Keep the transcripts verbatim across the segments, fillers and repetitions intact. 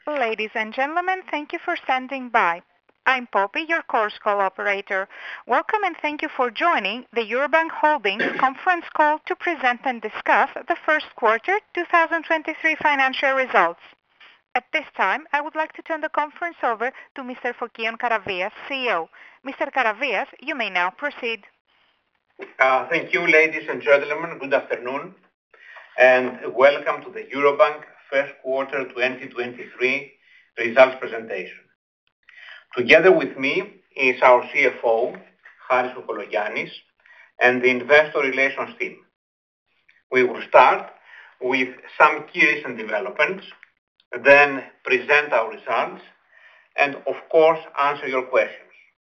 Ladies and gentlemen, thank you for standing by. I'm Poppy, your course call operator. Welcome and thank you for joining the Eurobank Holdings conference call to present and discuss the first quarter twenty twenty-three financial results. At this time, I would like to turn the conference over to Mister Fokion Karavias, C E O. Mister Karavias, you may now proceed. Uh, thank you, ladies and gentlemen. Good afternoon, and welcome to the Eurobank first quarter twenty twenty-three results presentation. Together with me is our C F O, Harris Kokologiannis, and the investor relations team. We will start with some key recent developments, then present our results, and of course answer your questions.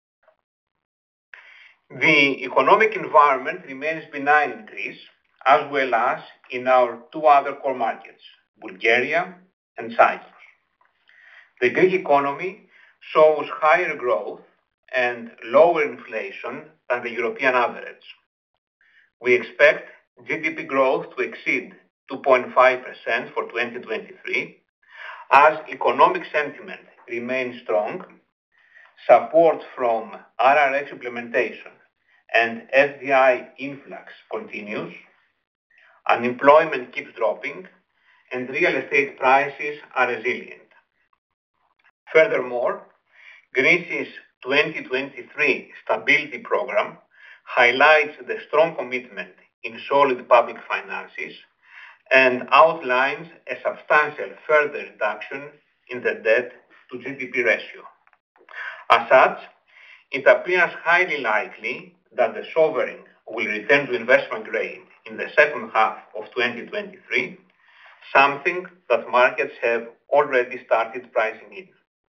The economic environment remains benign in Greece, as well as in our two other core markets, Bulgaria and Cyprus. The Greek economy shows higher growth and lower inflation than the European average. We expect G D P growth to exceed two point five percent for twenty twenty-three, as economic sentiment remains strong, support from R R F implementation and F D I influx continues, unemployment keeps dropping, and real estate prices are resilient. Furthermore, Greece's twenty twenty-three Stability Programme highlights the strong commitment in solid public finances and outlines a substantial further reduction in the debt to G D P ratio. As such, it appears highly likely that the sovereign will return to investment grade in the second half of twenty twenty-three, something that markets have already started pricing in.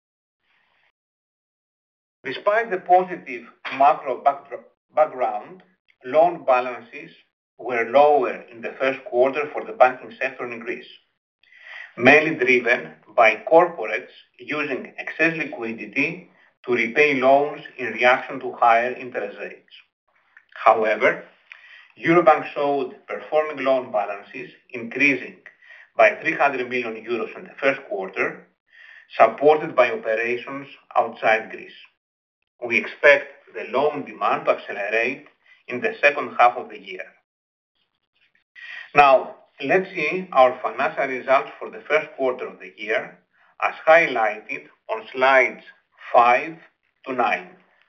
Despite the positive macro background, loan balances were lower in the first quarter for the banking sector in Greece, mainly driven by corporates using excess liquidity to repay loans in reaction to higher interest rates. However, Eurobank showed performing loan balances increasing by three hundred million euros in the first quarter, supported by operations outside Greece. We expect the loan demand to accelerate in the second half of the year. Now, let's see our financial results for the first quarter of the year, as highlighted on slides five to nine.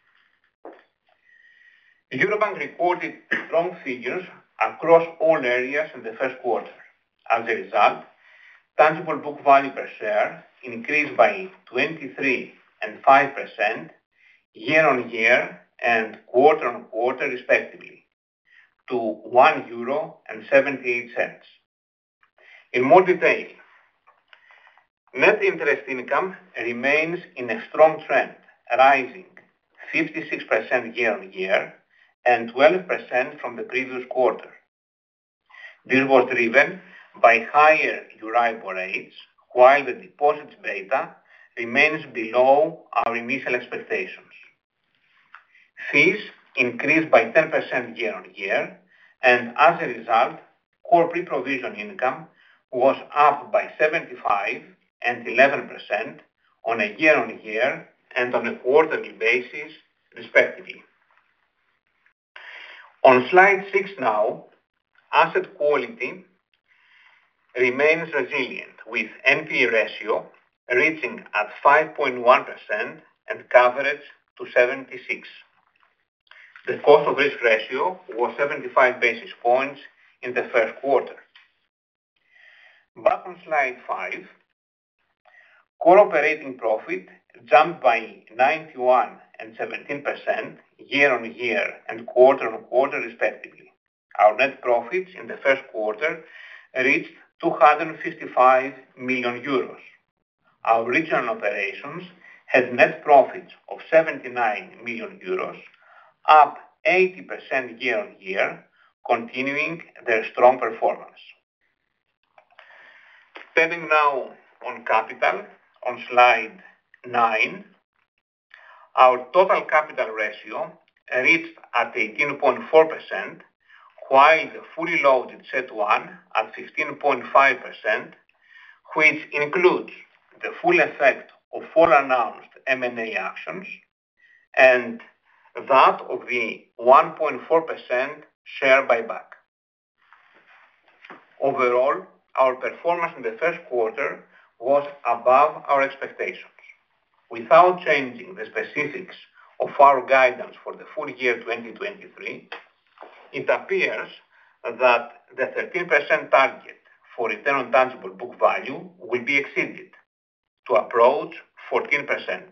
Eurobank recorded strong figures across all areas in the first quarter. As a result, tangible book value per share increased by twenty-three and five percent year-on-year and quarter-on-quarter respectively, to one euro and seventy-eight cents. In more detail, net interest income remains in a strong trend, rising fifty-six percent year-on-year and twelve percent from the previous quarter. This was driven by higher Euribor rates, while the deposits beta remains below our initial expectations. Fees increased by ten percent year-on-year, and as a result, core pre-provision income was up by seventy-five and eleven percent on a year-on-year and on a quarterly basis, respectively. On slide six now, asset quality remains resilient, with N P E ratio reaching at five point one percent and coverage to seventy-six. The cost of risk ratio was seventy-five basis points in the first quarter. Back on slide five, core operating profit jumped by ninety-one and seventeen percent year-on-year and quarter-on-quarter respectively. Our net profits in the first quarter reached two hundred fifty-five million euros. Our regional operations had net profits of seventy-nine million euros, up eighty percent year-on-year, continuing their strong performance. Turning now on capital, on slide nine, our total capital ratio reached at eighteen point four percent, while the fully loaded C E T one at fifteen point five percent, which includes the full effect of all announced M and A actions and that of the one point four percent share buyback. Overall, our performance in the first quarter was above our expectations. Without changing the specifics of our guidance for the full year twenty twenty-three, it appears that the thirteen percent target for return on tangible book value will be exceeded to approach fourteen percent.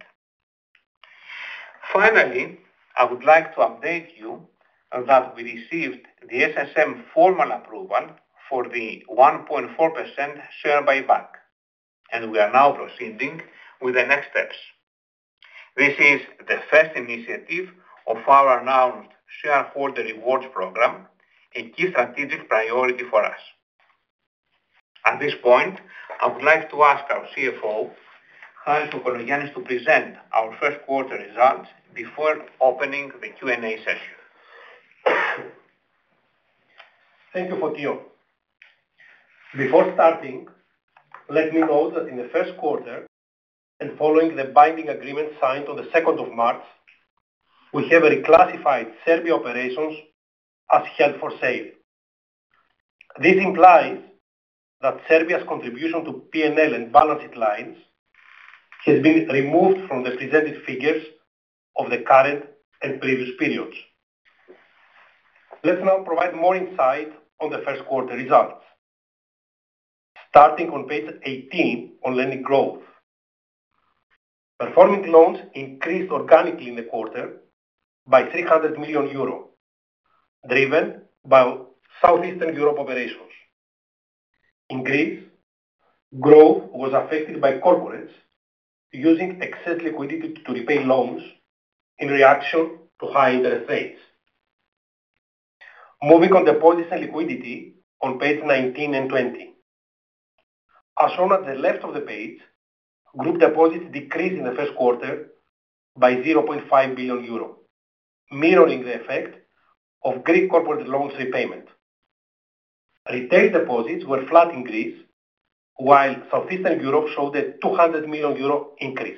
Finally, I would like to update you that we received the S S M formal approval for the one point four percent share buyback, and we are now proceeding with the next steps. This is the first initiative of our announced shareholder rewards program, a key strategic priority for us. At this point, I would like to ask our C F O, Harris Kokologiannis, to present our first quarter results before opening the Q and A session. Thank you, Fotios. Before starting, let me note that in the first quarter, and following the binding agreement signed on the second of March, we have reclassified Serbia operations as held for sale. This implies that Serbia's contribution to P and L and balance sheet lines has been removed from the presented figures of the current and previous periods. Let's now provide more insight on the first quarter results. Starting on page eighteen on lending growth. Performing loans increased organically in the quarter by three hundred million euro, driven by Southeastern Europe operations. In Greece, growth was affected by corporates using excess liquidity to repay loans in reaction to high interest rates. Moving on deposits and liquidity on page nineteen and twenty. As shown at the left of the page, group deposits decreased in the first quarter by zero point five billion euro, mirroring the effect of Greek corporate loans repayment. Retail deposits were flat in Greece, while Southeastern Europe showed a two hundred million euro increase.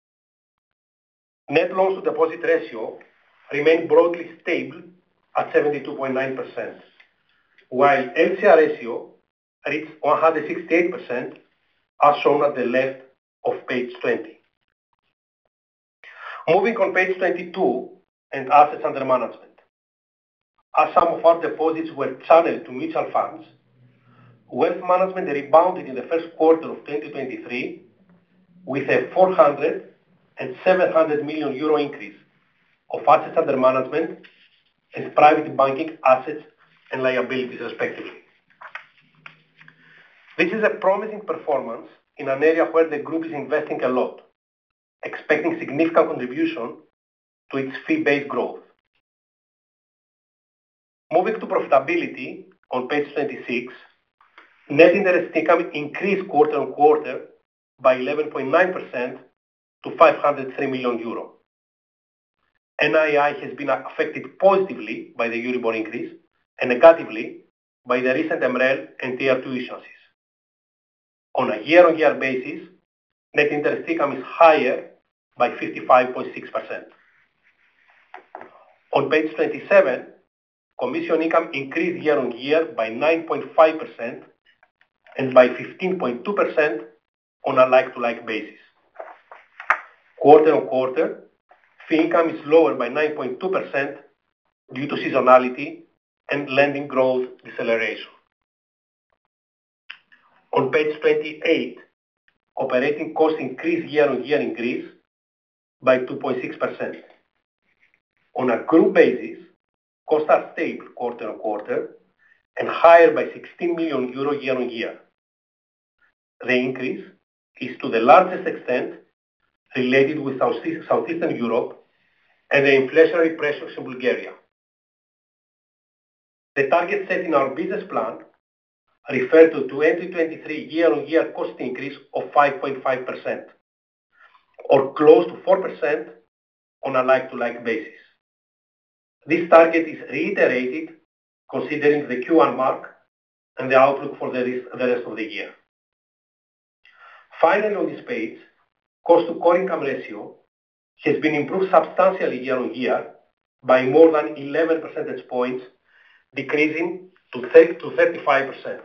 Net loans to deposit ratio remained broadly stable at seventy-two point nine percent, while L C R ratio reached one hundred sixty-eight percent, as shown at the left of page twenty. Moving on page twenty-two and assets under management. As some of our deposits were channeled to mutual funds, wealth management rebounded in the first quarter of twenty twenty-three with a four hundred and seven hundred million euro increase of assets under management and private banking assets and liabilities respectively. This is a promising performance in an area where the group is investing a lot, expecting significant contribution to its fee-based growth. Moving to profitability on page twenty-six, net interest income increased quarter on quarter by eleven point nine percent to five hundred three million euro. N I I has been affected positively by the Euribor increase and negatively by the recent M R E L and Tier two issuances. On a year-on-year basis, net interest income is higher by fifty-five point six percent. On page twenty-seven, commission income increased year-on-year by nine point five percent and by fifteen point two percent on a like-to-like basis. Quarter-on-quarter, fee income is lower by nine point two percent due to seasonality and lending growth deceleration. On page twenty-eight, operating costs increased year-on-year in Greece by two point six percent. On a group basis, costs are stable quarter-on-quarter and higher by sixteen million euro year-on-year. The increase is to the largest extent related with Southeastern Europe and the inflationary pressures in Bulgaria. The target set in our business plan referred to twenty twenty-three year-on-year cost increase of five point five percent, or close to four percent on a like-to-like basis. This target is reiterated considering the Q one mark and the outlook for the rest of the year. Finally, on this page, cost-to-core income ratio has been improved substantially year-on-year by more than eleven percentage points, decreasing to thirty-five percent.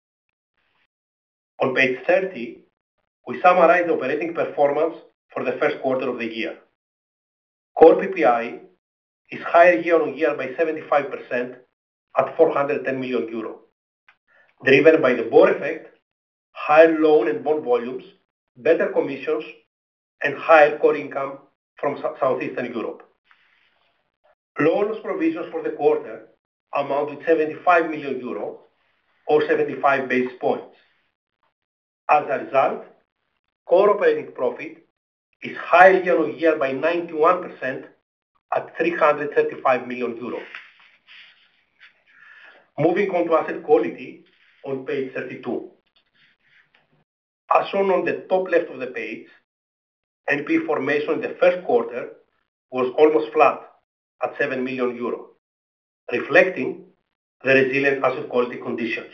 On page thirty, we summarize the operating performance for the first quarter of the year. Core P P I is higher year-on-year by seventy-five percent at four hundred ten million euro, driven by the bore effect, higher loan and bond volumes, better commissions, and higher core income from Southeastern Europe. Loan loss provisions for the quarter amount to seventy-five million euro or seventy-five basis points. As a result, core operating profit is higher year-on-year by ninety-one percent at three hundred thirty-five million euros. Moving on to asset quality on page thirty-two. As shown on the top left of the page, N P E formation in the first quarter was almost flat at seven million euro, reflecting the resilient asset quality conditions.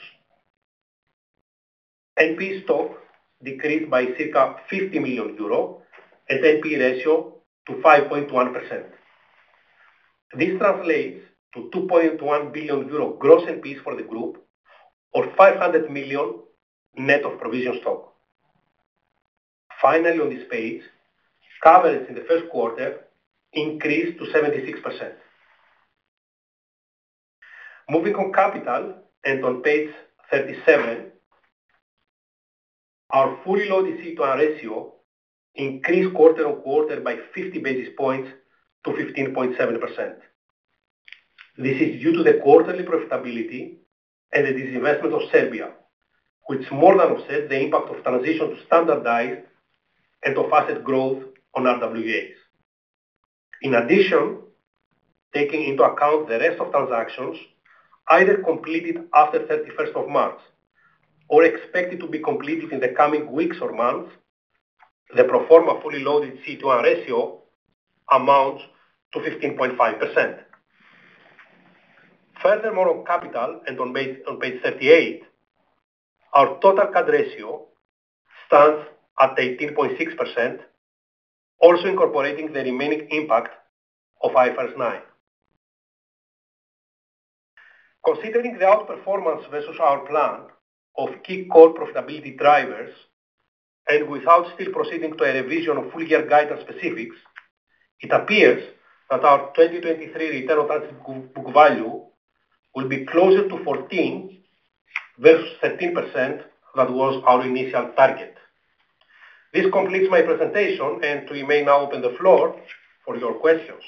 N P E stock decreased by circa fifty million euro and N P E ratio to five point one percent. This translates to two point one billion euro gross N P Es for the group, or five hundred million net of provision stock. Finally, on this page, coverage in the first quarter increased to seventy-six percent. Moving on capital, and on page thirty-seven, our fully loaded C E T one ratio increased quarter on quarter by fifty basis points to fifteen point seven percent. This is due to the quarterly profitability and the disinvestment of Serbia, which more than offset the impact of transition to standardized and of asset growth on R W As. In addition, taking into account the rest of transactions either completed after thirty-first of March or expected to be completed in the coming weeks or months, the pro forma fully loaded C E T one ratio amounts to fifteen point five percent. Furthermore, on capital and on page, on page thirty-eight, our total C A D ratio stands at eighteen point six percent, also incorporating the remaining impact of I F R S nine. Considering the outperformance versus our plan of key core profitability drivers, and without still proceeding to a revision of full year guidance specifics, it appears that our twenty twenty-three return on tangible book value will be closer to fourteen versus thirteen percent that was our initial target. This completes my presentation, and we may now open the floor for your questions.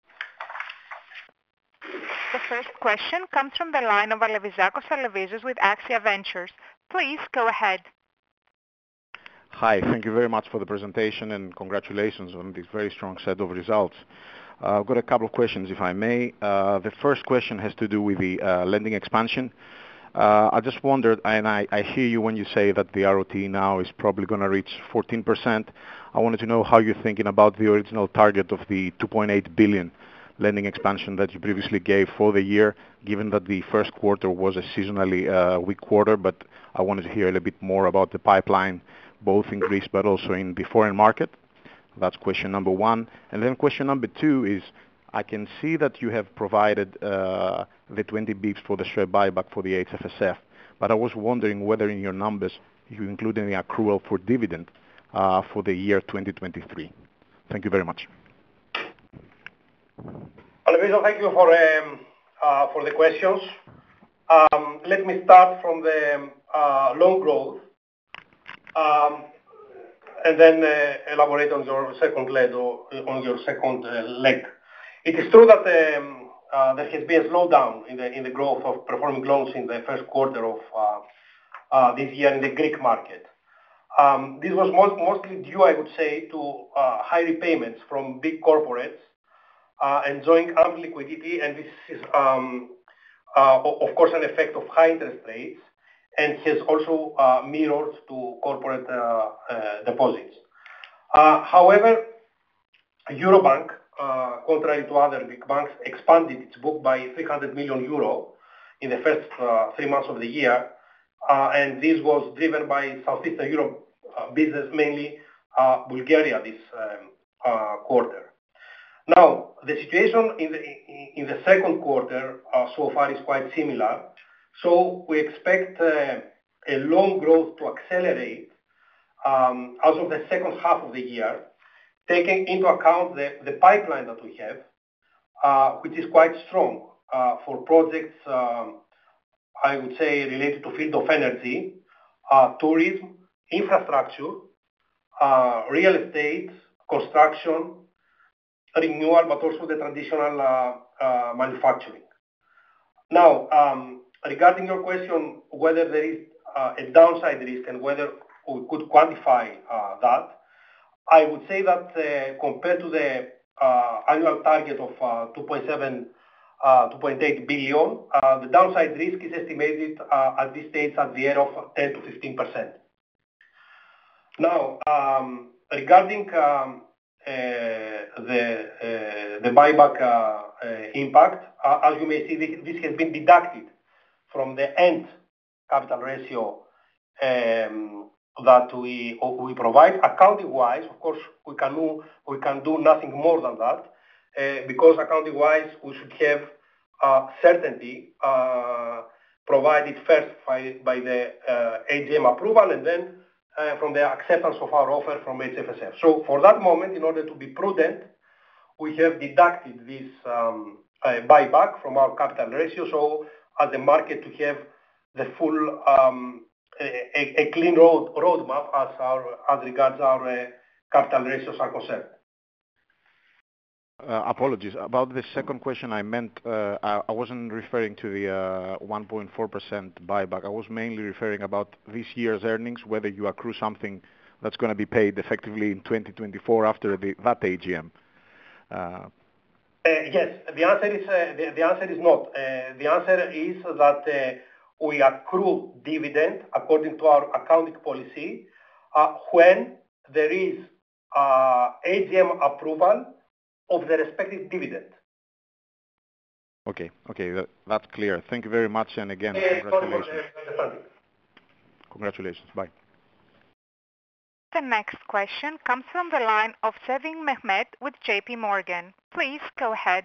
The first question comes from the line of Alevizakos Alevizos with Axia Ventures. Please go ahead. Hi, thank you very much for the presentation and congratulations on this very strong set of results. Uh, I've got a couple of questions, if I may. Uh, the first question has to do with the uh, lending expansion. Uh, I just wondered, and I, I hear you when you say that the R O T E now is probably going to reach fourteen percent. I wanted to know how you're thinking about the original target of the two point eight billion lending expansion that you previously gave for the year, given that the first quarter was a seasonally uh, weak quarter, but I wanted to hear a little bit more about the pipeline, both in Greece but also in the foreign market. That's question number one. And then question number two is, I can see that you have provided uh, the twenty bips for the share buyback for the H F S F, but I was wondering whether in your numbers you include any accrual for dividend uh, for the year twenty twenty-three. Thank you very much. Alevizos, thank you for, um, uh, for the questions. Um, let me start from the uh, loan growth um, and then uh, elaborate on your second leg, or on your second uh, leg. It is true that um, uh, there has been a slowdown in the in the growth of performing loans in the first quarter of uh, uh, this year in the Greek market. Um, this was most, mostly due, I would say, to uh, high repayments from big corporates uh, enjoying ample liquidity, and this is, um, uh, of course, an effect of high interest rates, and has also uh, mirrored to corporate uh, uh, deposits. Uh, however, Eurobank, Uh, contrary to other big banks, expanded its book by three hundred million euro in the first uh, three months of the year, uh, and this was driven by Southeastern Europe uh, business, mainly uh, Bulgaria, this um, uh, quarter. Now, the situation in the, in the second quarter uh, so far is quite similar. So we expect uh, a loan growth to accelerate um, as of the second half of the year, taking into account the, the pipeline that we have, uh, which is quite strong uh, for projects, um, I would say, related to field of energy, uh, tourism, infrastructure, uh, real estate, construction, renewal, but also the traditional uh, uh, manufacturing. Now, um, regarding your question whether there is uh, a downside risk and whether we could quantify uh, that, I would say that uh, compared to the uh, annual target of uh, two point seven, uh, two point eight billion, uh, the downside risk is estimated uh, at this stage at the area of ten to fifteen percent. Now, um, regarding um, uh, the uh, the buyback uh, uh, impact, uh, as you may see, this, this has been deducted from the end capital ratio um, that we we provide. Accounting-wise, of course, we can do we can do nothing more than that, uh, because accounting-wise we should have uh, certainty uh, provided first by, by the uh, A G M approval and then uh, from the acceptance of our offer from H F S F. So for that moment, in order to be prudent, we have deducted this um, uh, buyback from our capital ratio, so as the market to have the full um, a, a clean road roadmap as our as regards our uh, capital ratios are concerned. Uh, apologies. About the second question, I meant uh, I, I wasn't referring to the uh, one point four percent buyback. I was mainly referring about this year's earnings, whether you accrue something that's going to be paid effectively in twenty twenty-four after the, that A G M. Uh, uh, yes, the answer is uh, the, the answer is not. Uh, the answer is that uh, we accrue dividend according to our accounting policy uh, when there is uh, A G M approval of the respective dividend. Okay, okay, that, that's clear. Thank you very much, and again, Yes, congratulations. sorry, Congratulations. Bye. The next question comes from the line of Sevim Mehmet with J P Morgan. Please go ahead.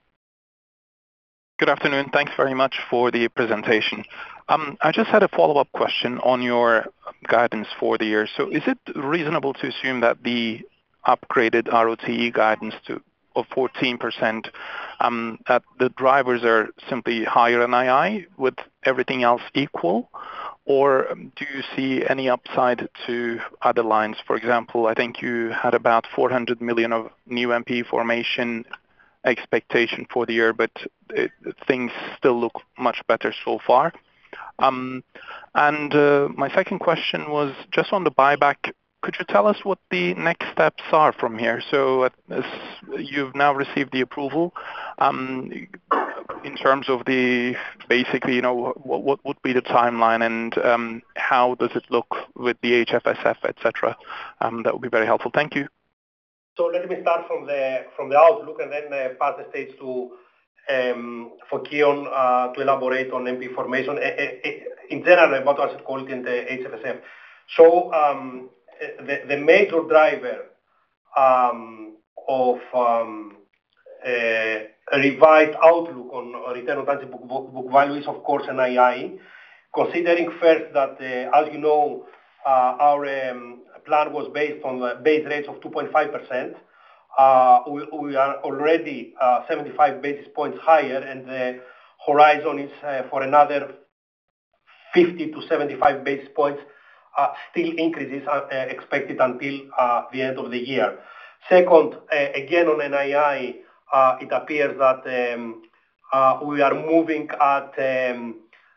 Good afternoon. Thanks very much for the presentation. Um, I just had a follow-up question on your guidance for the year. So is it reasonable to assume that the upgraded R O T E guidance to of fourteen percent, um, that the drivers are simply higher N I I with everything else equal? Or do you see any upside to other lines? For example, I think you had about four hundred million of new M P formation expectation for the year, but it, things still look much better so far. Um, and uh, my second question was just on the buyback. Could you tell us what the next steps are from here? So uh, as you've now received the approval, um, in terms of the, basically, you know, what, what would be the timeline and um, how does it look with the H F S F, et cetera? Um, that would be very helpful. Thank you. So let me start from the from the outlook and then uh, pass the stage to um, for Kion uh, to elaborate on M P formation uh, uh, in general about asset quality and the H F S F. So um, the, the major driver um, of um, a revised outlook on return on tangible book, book value is of course N I I, considering first that uh, as you know uh, our um, plan was based on the base rates of two point five percent. Uh, we, we are already uh, seventy-five basis points higher, and the horizon is uh, for another fifty to seventy-five basis points uh, still increases uh, expected until uh, the end of the year. Second, uh, again on N I I, uh, it appears that um, uh, we are moving at um,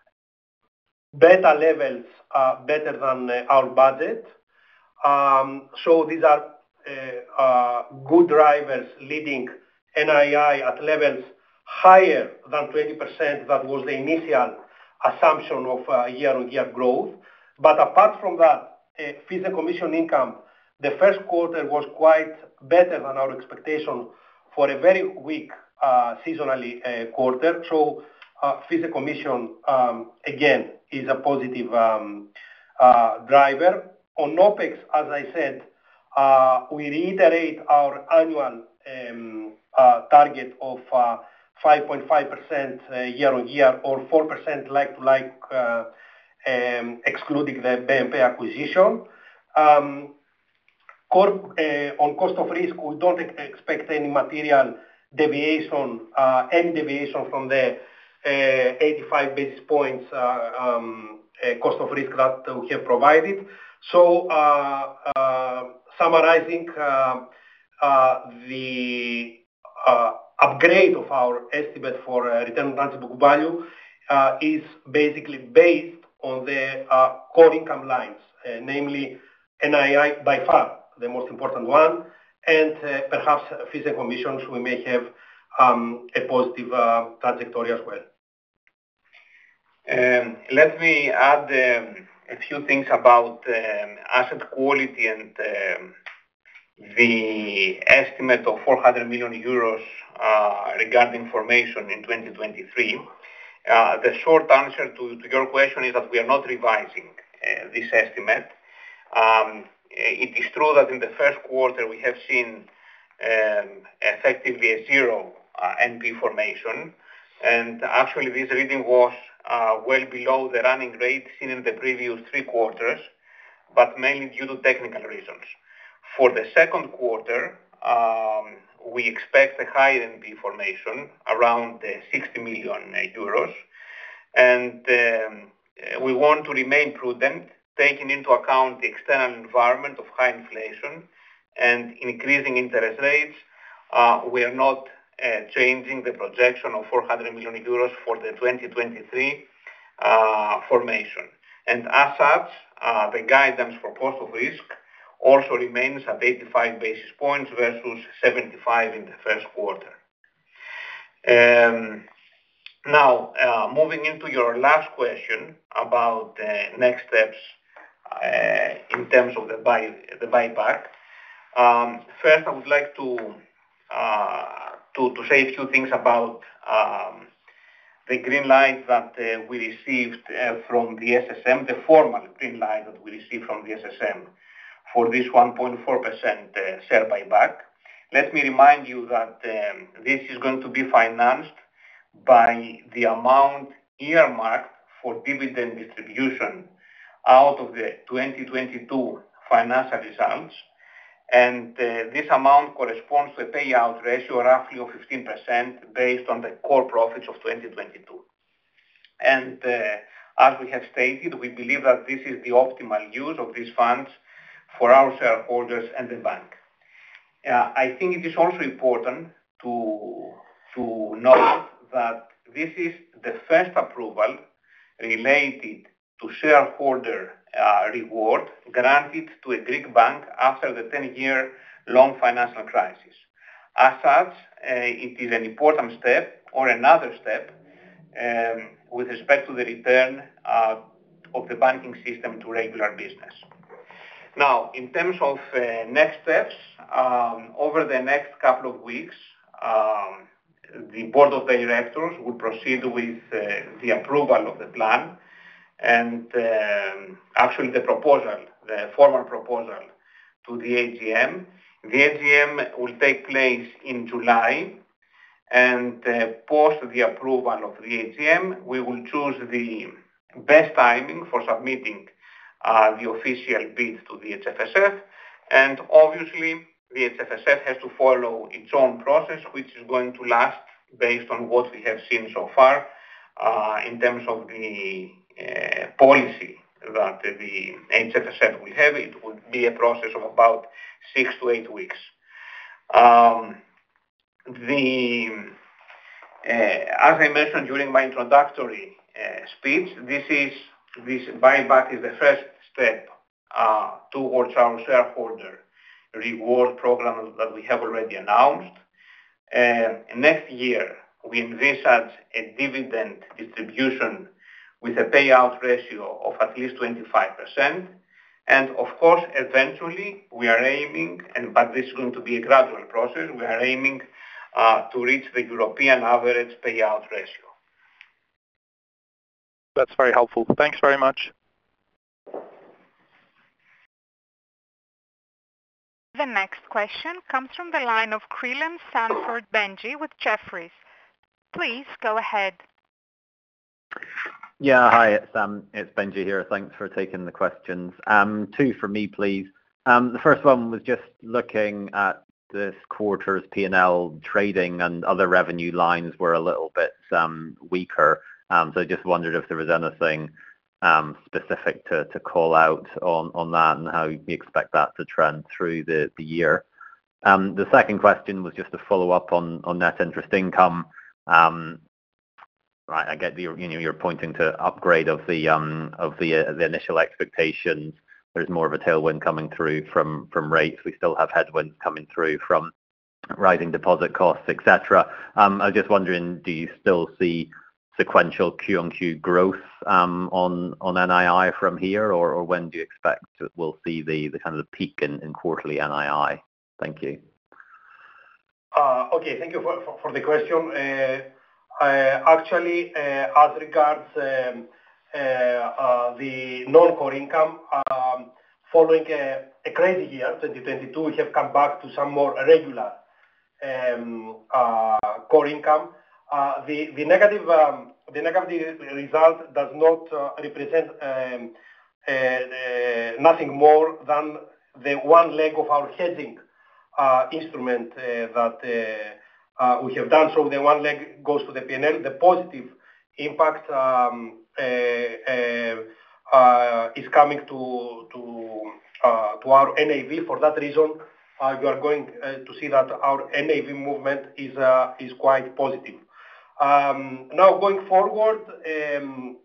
beta levels uh, better than uh, our budget. Um, so these are uh, uh, good drivers leading N I I at levels higher than twenty percent. That was the initial assumption of uh, year-on-year growth. But apart from that, uh, fees and commission income, the first quarter was quite better than our expectation for a very weak uh, seasonally uh, quarter. So uh, fees and commission, um, again, is a positive um, uh, driver. on OpEx, as I said, uh, we reiterate our annual um, uh, target of uh, five point five percent uh, year-on-year or four percent like-to-like, uh, um, excluding the B N P acquisition. Um, core, uh, on cost of risk, we don't expect any material deviation, uh, any deviation from the uh, eighty-five basis points uh, um, uh, cost of risk that we have provided. So, uh, uh, summarizing, uh, uh, the uh, upgrade of our estimate for uh, return on tangible book value uh, is basically based on the uh, core income lines, uh, namely N I I by far the most important one, and uh, perhaps fees and commissions we may have um, a positive uh, trajectory as well. Um, let me add um, a few things about um, asset quality and um, the estimate of four hundred million euros uh, regarding formation in twenty twenty-three. Uh, the short answer to, to your question is that we are not revising uh, this estimate. Um, it is true that in the first quarter we have seen um, effectively a zero uh, N P formation, and actually this reading was uh, well below the running rate seen in the previous three quarters, but mainly due to technical reasons. For the second quarter, um, we expect a higher N P formation, around uh, sixty million euros, and um, we want to remain prudent, taking into account the external environment of high inflation and increasing interest rates. Uh, we are not uh, changing the projection of four hundred million euros for the twenty twenty-three uh, formation. And as such, uh, the guidance for cost of risk also remains at eighty-five basis points versus seventy-five in the first quarter. Um, now, uh, moving into your last question about uh, next steps uh, in terms of the, buy, the buyback. Um, first, I would like to, uh, to, to say a few things about um, the green light that uh, we received uh, from the S S M, the formal green light that we received from the S S M for this one point four percent uh, share buyback. Let me remind you that um, this is going to be financed by the amount earmarked for dividend distribution out of the twenty twenty-two financial results. And uh, this amount corresponds to a payout ratio roughly of fifteen percent based on the core profits of twenty twenty-two. And uh, as we have stated, we believe that this is the optimal use of these funds for our shareholders and the bank. Uh, I think it is also important to, to note that this is the first approval related to shareholder uh, reward granted to a Greek bank after the ten-year long financial crisis. As such, uh, it is an important step or another step um, with respect to the return uh, of the banking system to regular business. Now, in terms of uh, next steps, um, over the next couple of weeks, um, the board of directors will proceed with uh, the approval of the plan and um, actually the proposal, the formal proposal to the A G M. The A G M will take place in July, and uh, post the approval of the A G M, we will choose the best timing for submitting uh, the official bid to the H F S F, and obviously the H F S F has to follow its own process, which is going to last based on what we have seen so far uh, in terms of the uh, policy that the H F S F will have. It would be a process of about six to eight weeks. Um, the, uh, as I mentioned during my introductory uh, speech, this is this buyback is the first step uh, towards our shareholder reward program that we have already announced. Uh, next year, we envisage a dividend distribution with a payout ratio of at least twenty-five percent. And of course, eventually, we are aiming, and but this is going to be a gradual process, we are aiming uh, to reach the European average payout ratio. That's very helpful. Thanks very much. The next question comes from the line of Creelan Sanford Benji with Jefferies. Please go ahead. Yeah, hi, it's um, it's Benji here. Thanks for taking the questions. Um, two for me, please. Um, the first one was just looking at this quarter's P and L. Trading and other revenue lines were a little bit um, weaker. Um, so I just wondered if there was anything um, specific to, to call out on, on that and how you expect that to trend through the, the year. Um, the second question was just a follow up on, on net interest income. Um, right, I get the, you know, you're pointing to upgrade of the um, of the uh, the initial expectations. There's more of a tailwind coming through from from rates. We still have headwinds coming through from rising deposit costs, et cetera. Um, I was just wondering, do you still see sequential Q on Q growth um, on on N I I from here, or, or when do you expect we'll see the, the kind of the peak in, in quarterly N I I? Thank you. Uh, okay, thank you for, for, for the question. Uh, uh, actually, uh, as regards um, uh, uh, the non-core income, um, following a, a crazy year, twenty twenty-two, we have come back to some more regular um, uh, core income. Uh, the, the negative um, the negative result does not uh, represent um, uh, uh, nothing more than the one leg of our hedging uh, instrument uh, that uh, uh, we have done. So the one leg goes to the P and L. The positive impact um, uh, uh, uh, is coming to to uh, to our N A V. For that reason, uh, you are going uh, to see that our N A V movement is uh, is quite positive. Um, now going forward, um,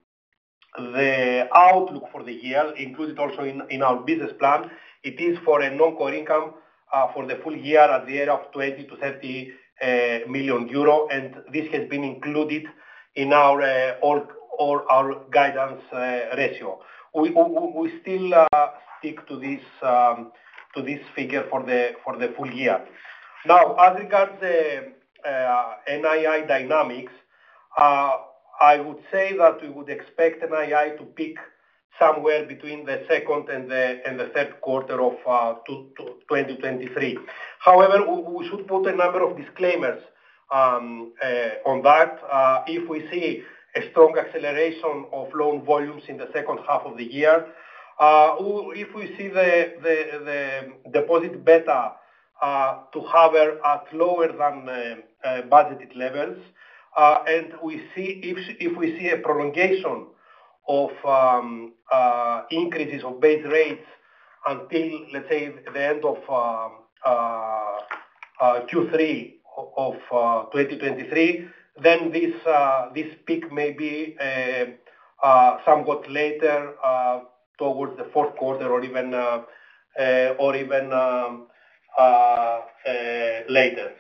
the outlook for the year, included also in, in our business plan, it is for a non-core income uh, for the full year at the area of twenty to thirty uh, million euro, and this has been included in our uh, all, all our guidance uh, ratio. We, we, we still uh, stick to this um, to this figure for the for the full year. Now, as regards the uh, N I I dynamics, uh, I would say that we would expect N I I to peak somewhere between the second and the and the third quarter of uh, twenty twenty-three. However, we should put a number of disclaimers um, uh, on that. Uh, if we see a strong acceleration of loan volumes in the second half of the year, uh, if we see the the, the deposit beta uh, to hover at lower than uh, uh, budgeted levels, uh, and we see if if we see a prolongation of um, uh, increases of base rates until, let's say, the end of uh, uh, uh, Q three of uh, twenty twenty-three, then this uh, this peak may be uh, uh, somewhat later uh, towards the fourth quarter, or even uh, uh, or even um, uh, uh, later.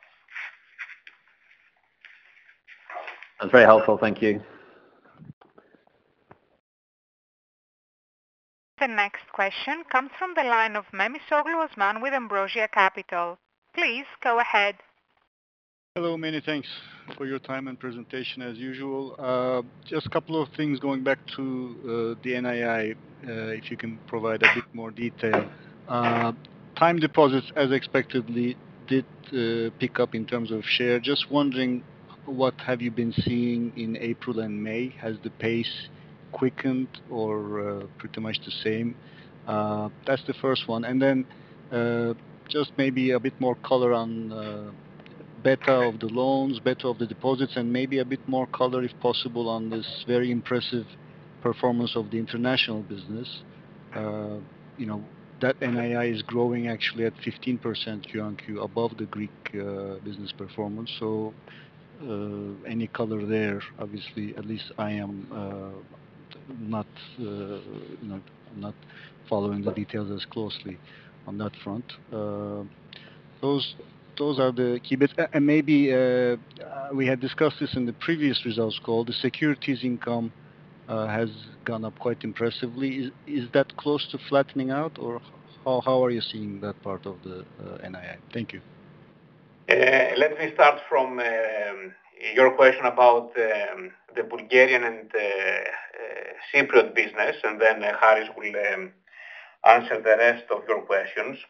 That's very helpful. Thank you. The next question comes from the line of Memisoglu Osman with Ambrosia Capital. Please go ahead. Hello, many thanks for your time and presentation as usual. Uh, just a couple of things going back to uh, the N I I, uh, if you can provide a bit more detail. Uh, time deposits, as expectedly, did uh, pick up in terms of share. Just wondering, what have you been seeing in April and May? Has the pace quickened or uh, pretty much the same? Uh, that's the first one. And then uh, just maybe a bit more color on uh, beta of the loans, beta of the deposits, and maybe a bit more color, if possible, on this very impressive performance of the international business. Uh, you know, that N I I is growing actually at fifteen percent Q on Q above the Greek uh, business performance. So uh, any color there? Obviously, at least I am uh, not, uh, you know, not following the details as closely on that front. Uh, those. Those are the key bits. And maybe uh, we had discussed this in the previous results call. The securities income uh, has gone up quite impressively. Is, is that close to flattening out, or how, how are you seeing that part of the uh, N I I? Thank you. Uh, let me start from um, your question about um, the Bulgarian and uh, uh, Cypriot business, and then uh, Harris will um, answer the rest of your questions.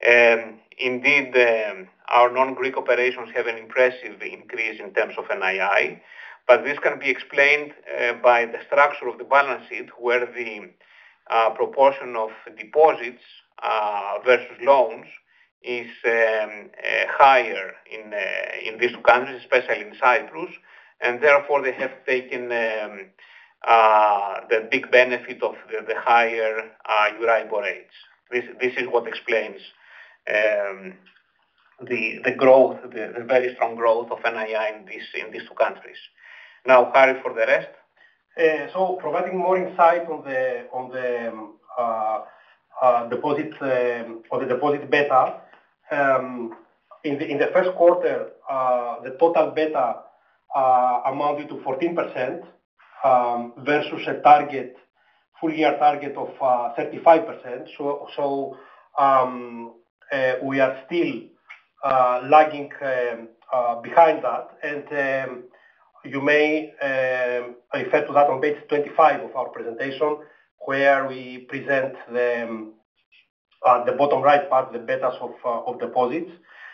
Um, indeed, um, our non-Greek operations have an impressive increase in terms of N I I, but this can be explained uh, by the structure of the balance sheet, where the uh, proportion of deposits uh, versus loans is um, uh, higher in, uh, in these two countries, especially in Cyprus, and therefore they have taken um, uh, the big benefit of the, the higher uh, Euribor rates. This, this is what explains um, the, the growth, the, the very strong growth of N I I in, this, in these two countries. Now, Harry, for the rest. Uh, so, providing more insight on the on the um, uh, uh, deposit um, on the deposit beta. Um, in the in the first quarter, uh, the total beta uh, amounted to fourteen percent um, versus a target full year target of uh, thirty-five percent. So so um, uh, we are still uh, lagging um, uh, behind that, and um, you may um, refer to that on page twenty-five of our presentation, where we present the, um, uh, the bottom right part, the betas of, uh, of deposits.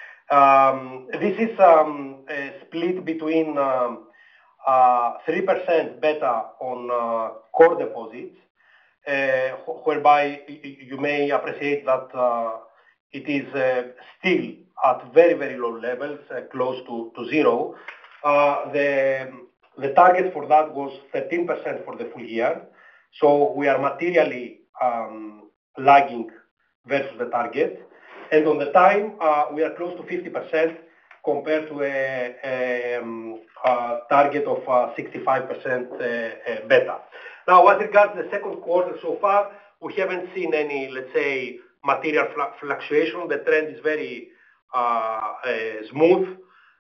Um, this is um, a split between um, uh, three percent beta on uh, core deposits, uh, whereby you may appreciate that uh, it is uh, still at very, very low levels, uh, close to, to zero. Uh, the, the target for that was thirteen percent for the full year. So we are materially um, lagging versus the target. And on the time, uh, we are close to fifty percent compared to a, a, um, a target of uh, sixty-five percent uh, uh, beta. Now, as regards the second quarter so far, we haven't seen any, let's say, material fluctuation. The trend is very uh, uh, smooth.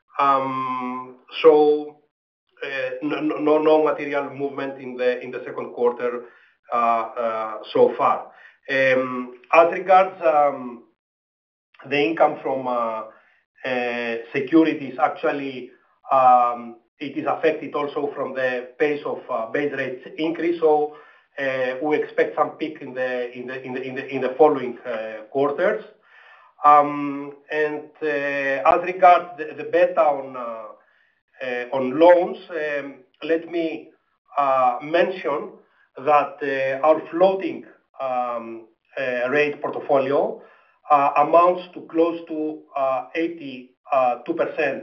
Um, so uh, no, no, no material movement in the in the second quarter uh, uh, so far. Um, as regards um, the income from uh, uh, securities, actually, um, it is affected also from the pace of uh, base rates increase. So uh, we expect some peak in the in the in the in the, in the following uh, quarters. Um, and uh, as regards the, the beta on uh, uh, on loans, um, let me uh, mention that uh, our floating um, uh, rate portfolio uh, amounts to close to uh, eighty-two percent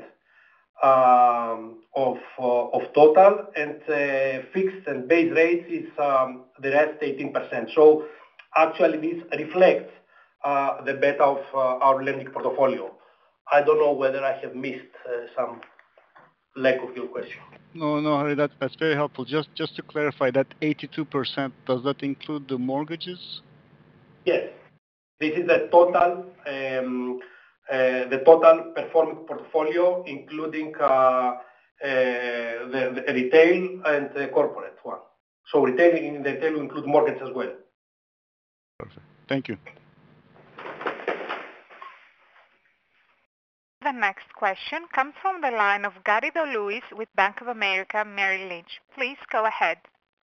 um, of uh, of total, and uh, fixed and base rates is um, the rest eighteen percent. So actually, this reflects Uh, the beta of uh, our lending portfolio. I don't know whether I have missed uh, some leg of your question. No, no, Harry, that, that's very helpful. Just just to clarify, that eighty-two percent, does that include the mortgages? Yes. This is the total um, uh, the total performing portfolio, including uh, uh, the, the retail and the corporate one. So retail, in the retail, we include mortgage as well. Perfect. Thank you. The next question comes from the line of Garrido Luis with Bank of America Merrill Lynch. Please go ahead.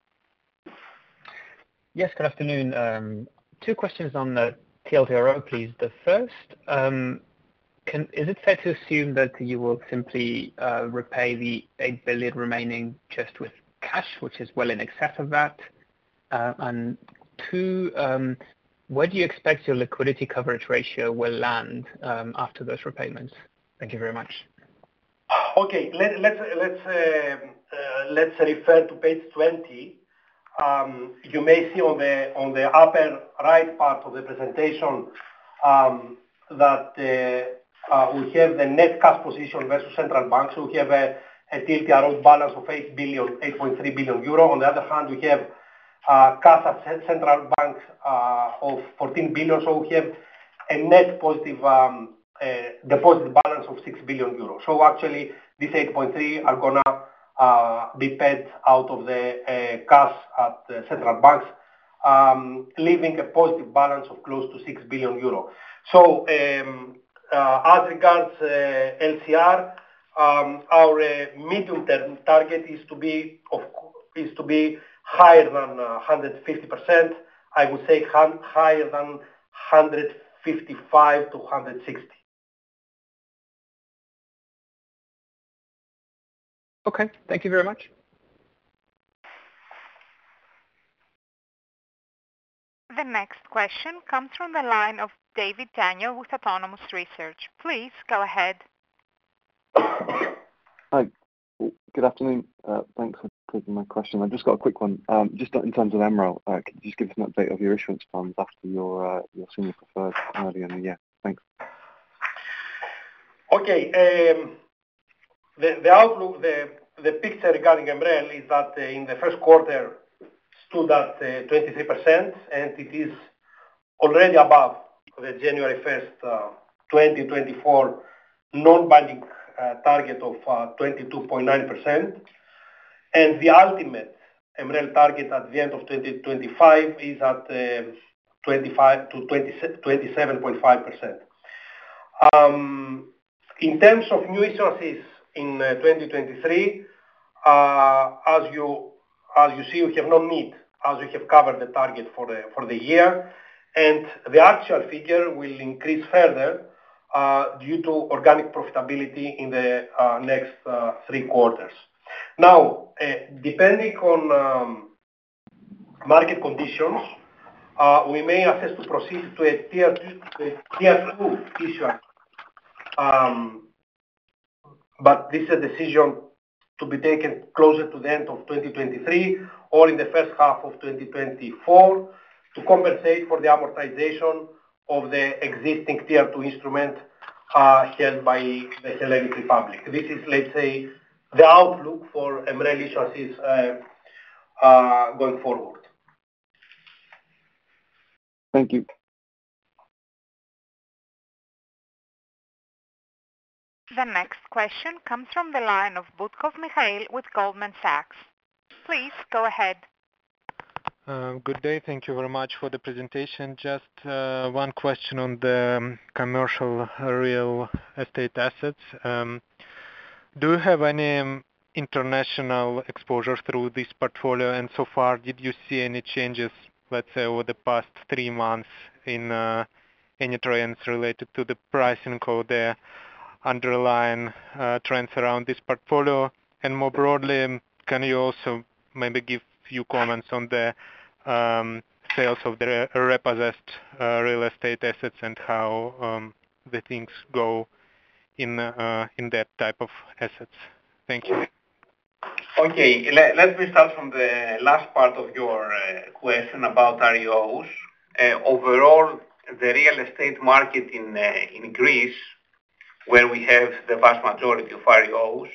Yes, good afternoon. Um, two questions on the T L T R O, please. The first, um, can, is it fair to assume that you will simply uh, repay the eight billion remaining just with cash, which is well in excess of that? Uh, and two, um, where do you expect your liquidity coverage ratio will land um, after those repayments? Thank you very much. Okay, let, let's let's uh, uh, let's refer to page twenty. Um, you may see on the on the upper right part of the presentation um, that uh, uh, we have the net cash position versus central banks. So we have a, a T L T R O balance of eight billion, eight point three billion euro. On the other hand, we have uh, cash at central banks uh, of fourteen billion. So we have a net positive um, uh, deposit balance of six billion euros. So actually, these eight point three are gonna uh, be paid out of the uh, cash at uh, central banks, um, leaving a positive balance of close to six billion euro. So um, uh, as regards uh, L C R, um, our uh, medium-term target is to be of is to be higher than uh, one hundred fifty percent. I would say higher than one hundred fifty-five to one hundred sixty. Okay, thank you very much. The next question comes from the line of David Daniel with Autonomous Research. Please go ahead. Hi, good afternoon. Uh, thanks for taking my question. I've just got a quick one. Um, just in terms of MREL, uh, could you just give us an update of your issuance plans after your uh, your senior preferred earlier in the year? Thanks. Okay. Um, the, the outlook, the, the picture regarding MREL is that uh, in the first quarter stood at uh, twenty-three percent, and it is already above the January first, uh, twenty twenty-four non-binding uh, target of uh, twenty-two point nine percent. And the ultimate MREL target at the end of twenty twenty-five is at uh, twenty-five to twenty-seven point five percent. Um, in terms of new issuances in uh, twenty twenty-three, uh, as you as you see, we have no need, as we have covered the target for the for the year, and the actual figure will increase further uh, due to organic profitability in the uh, next uh, three quarters. Now, uh, depending on um, market conditions, uh, we may assess to proceed to a tier two, to a tier two issuance. Um, but this is a decision to be taken closer to the end of twenty twenty-three or in the first half of twenty twenty-four to compensate for the amortization of the existing tier two instrument uh, held by the Hellenic Republic. This is, let's say, the outlook for MREL issuances uh, uh, going forward. Thank you. The next question comes from the line of Butkov Mikhail with Goldman Sachs. Please go ahead. Uh, good day. Thank you very much for the presentation. Just uh, one question on the um, commercial real estate assets. Um, do you have any um, international exposure through this portfolio? And so far, did you see any changes, let's say, over the past three months in uh, any trends related to the pricing or the underlying uh, trends around this portfolio? And more broadly, can you also maybe give few comments on the um, sales of the repossessed uh, real estate assets and how um, the things go in uh, in that type of assets? Thank you. Okay, let, let me start from the last part of your uh, question about R E Os. Uh, overall, the real estate market in uh, in Greece, where we have the vast majority of R E Os,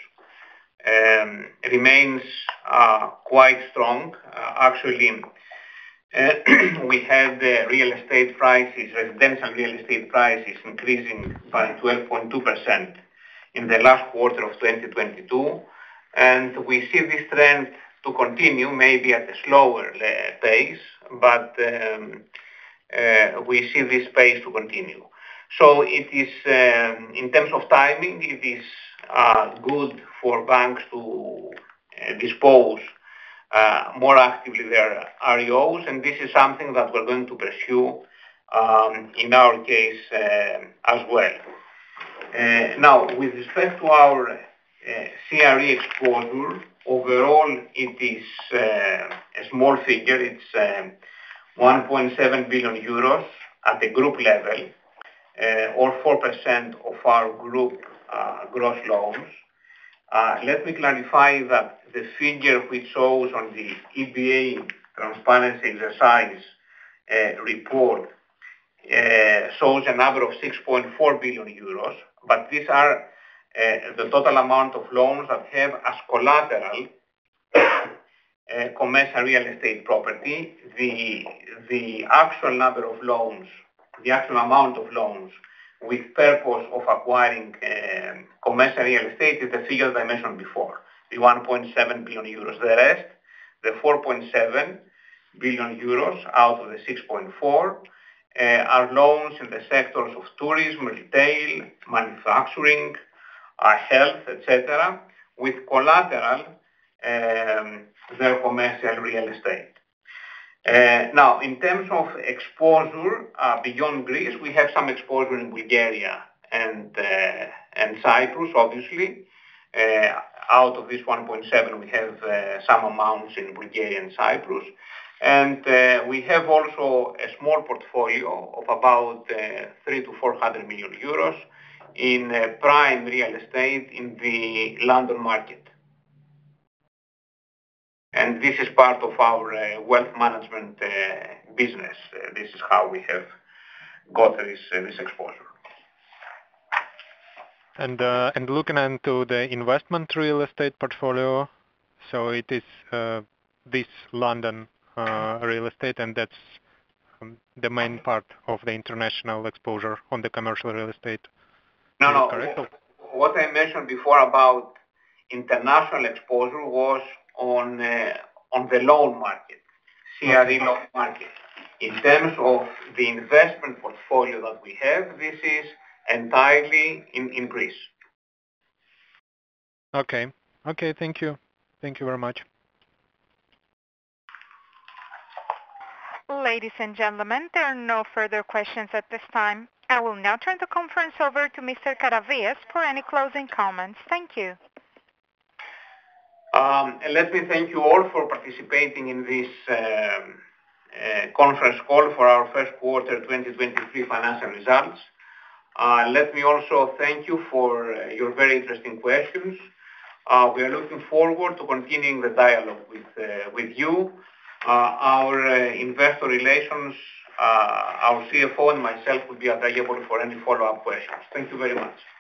um, remains uh, quite strong. Uh, actually, uh, we had uh, real estate prices, residential real estate prices increasing by twelve point two percent in the last quarter of twenty twenty-two. And we see this trend to continue, maybe at a slower uh, pace, but um, uh, we see this pace to continue. So it is, um, in terms of timing, it is uh, good for banks to uh, dispose uh, more actively their R E Os, and this is something that we're going to pursue um, in our case uh, as well. Uh, now, with respect to our uh, C R E exposure, overall it is uh, a small figure. It's uh, one point seven billion euros at the group level, Uh, or four percent of our group uh, gross loans. Uh, let me clarify that the figure which shows on the E B A transparency exercise uh, report uh, shows a number of six point four billion euros, but these are uh, the total amount of loans that have as collateral uh, commercial real estate property. The, the actual number of loans, the actual amount of loans with purpose of acquiring uh, commercial real estate is the figure that I mentioned before, the one point seven billion euros. The rest, the four point seven billion euros out of the six point four, uh, are loans in the sectors of tourism, retail, manufacturing, uh, health, et cetera, with collateral um, their commercial real estate. Uh, now, in terms of exposure uh, beyond Greece, we have some exposure in Bulgaria and uh, and Cyprus, obviously. Uh, out of this one point seven, we have uh, some amounts in Bulgaria and Cyprus. And uh, we have also a small portfolio of about uh, three to four hundred million euros in uh, prime real estate in the London market. And this is part of our uh, wealth management uh, business. Uh, this is how we have got this, uh, this exposure. And uh, and looking into the investment real estate portfolio, so it is uh, this London uh, real estate, and that's um, the main part of the international exposure on the commercial real estate. No, is no. Correct? What I mentioned before about international exposure was on uh, on the loan market, C R E okay. loan market. In terms of the investment portfolio that we have, this is entirely in, in Greece. Okay. Okay, thank you. Thank you very much. Ladies and gentlemen, there are no further questions at this time. I will now turn the conference over to Mister Karavias for any closing comments. Thank you. Um, and let me thank you all for participating in this um, uh, conference call for our first quarter twenty twenty-three financial results. Uh, let me also thank you for uh, your very interesting questions. Uh, we are looking forward to continuing the dialogue with, uh, with you. Uh, our uh, investor relations, uh, our C F O and myself will be available for any follow-up questions. Thank you very much.